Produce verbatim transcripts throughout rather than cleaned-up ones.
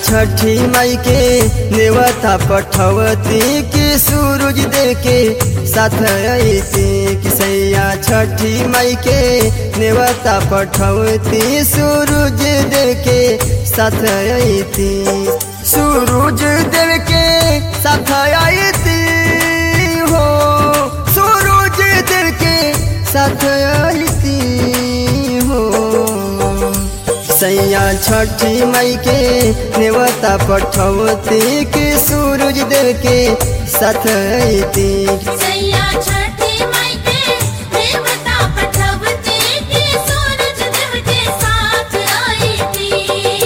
छठी माई के नेवता पठवती कि सूरज देव के साथ अइती कि सैया छठी माई के नेवता पठवती सूरज देव के साथ अइती सूरज देव के साथ अइती हो सूरज देव के साथ अइती हो सैया छठी माई के नेवता पठवती कि सूरज देव के साथ अइती सैया छठी माई के नेवता पठवती कि सूरज देव के साथ अइती।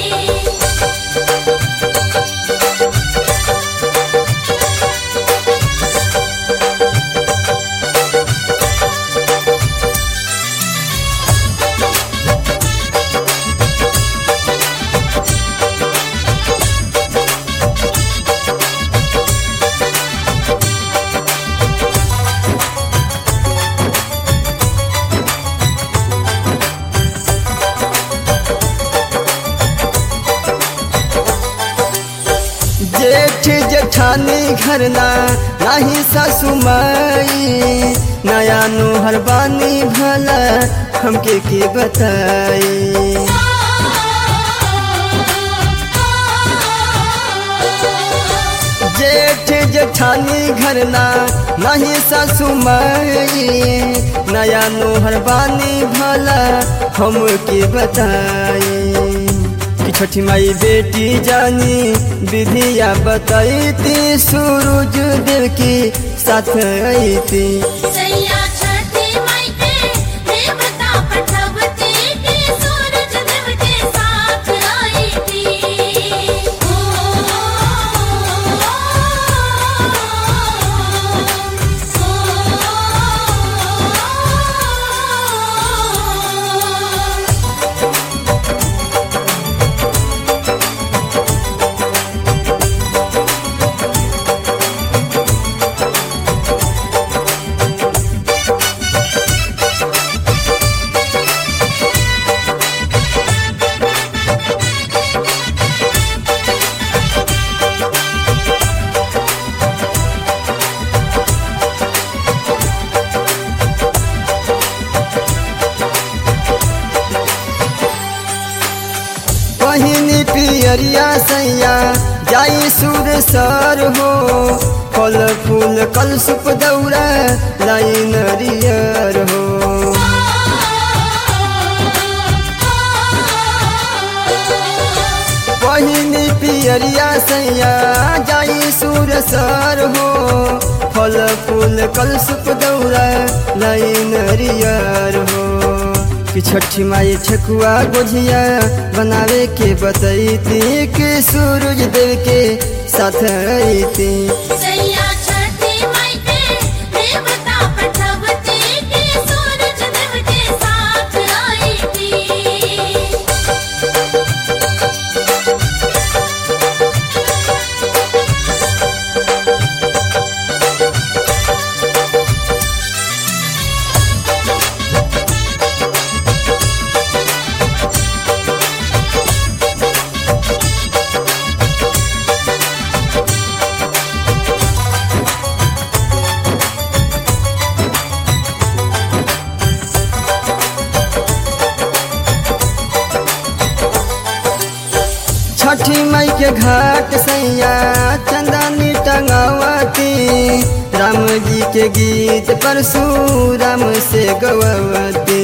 जेठ जेठानी घरना नाही सासु माई नया नोहर बानी भला हमके के बताई जेठ जेठानी घरना नहीं सासु माई नया नोहर बानी भला हमके बताई छठी माई बेटी जानी विधिया बताईती सूरज देव की साथ अइती सैया छठी माई के नेवता पठवती कि सूरज देव के साथ अइती। पहिनी पियरिया सैया जाई सुर सर हो फल फूल कल सुप दौरा लाई नरियर हो पहिनी पियरिया सैया जाई सुर सर हो फल फूल कल सुप दौरा लाई नरियर हो कि छठी माई ठेकुआ गोझिया बनावे के बतैती कि सूरज देव के साथ अइती सैया छठी माई के नेवता पठवती कि सूरज देव के साथ अइती। छठी माई के घाट सैया चंदनी टंगावती राम जी के गीत परशुराम से गवावती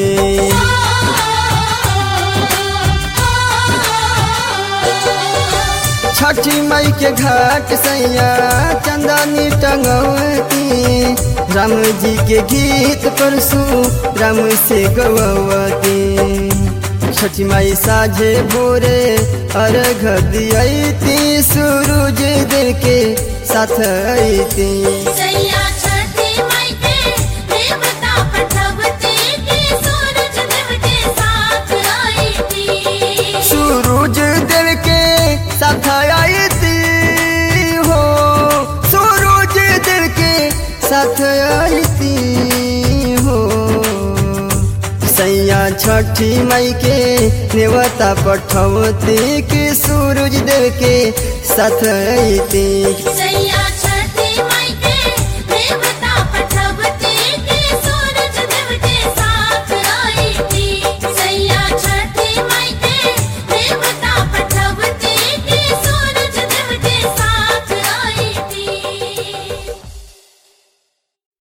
छठी माई के घाट सैया चंदनी टंगावती राम जी के गीत परशुराम से गवावती छठी माई साझे भोरे अर्घ दियती सूरज देव के साथ अइती सैया छठी माई के नेवता पठवती कि सूरज देव के साथ अइती सूरज देव के साथ अइती हो सूरज देव के साथ अइती हो सैया छठी माई के नेवता पठौती कि सूरज देव के साथ अइती। सैया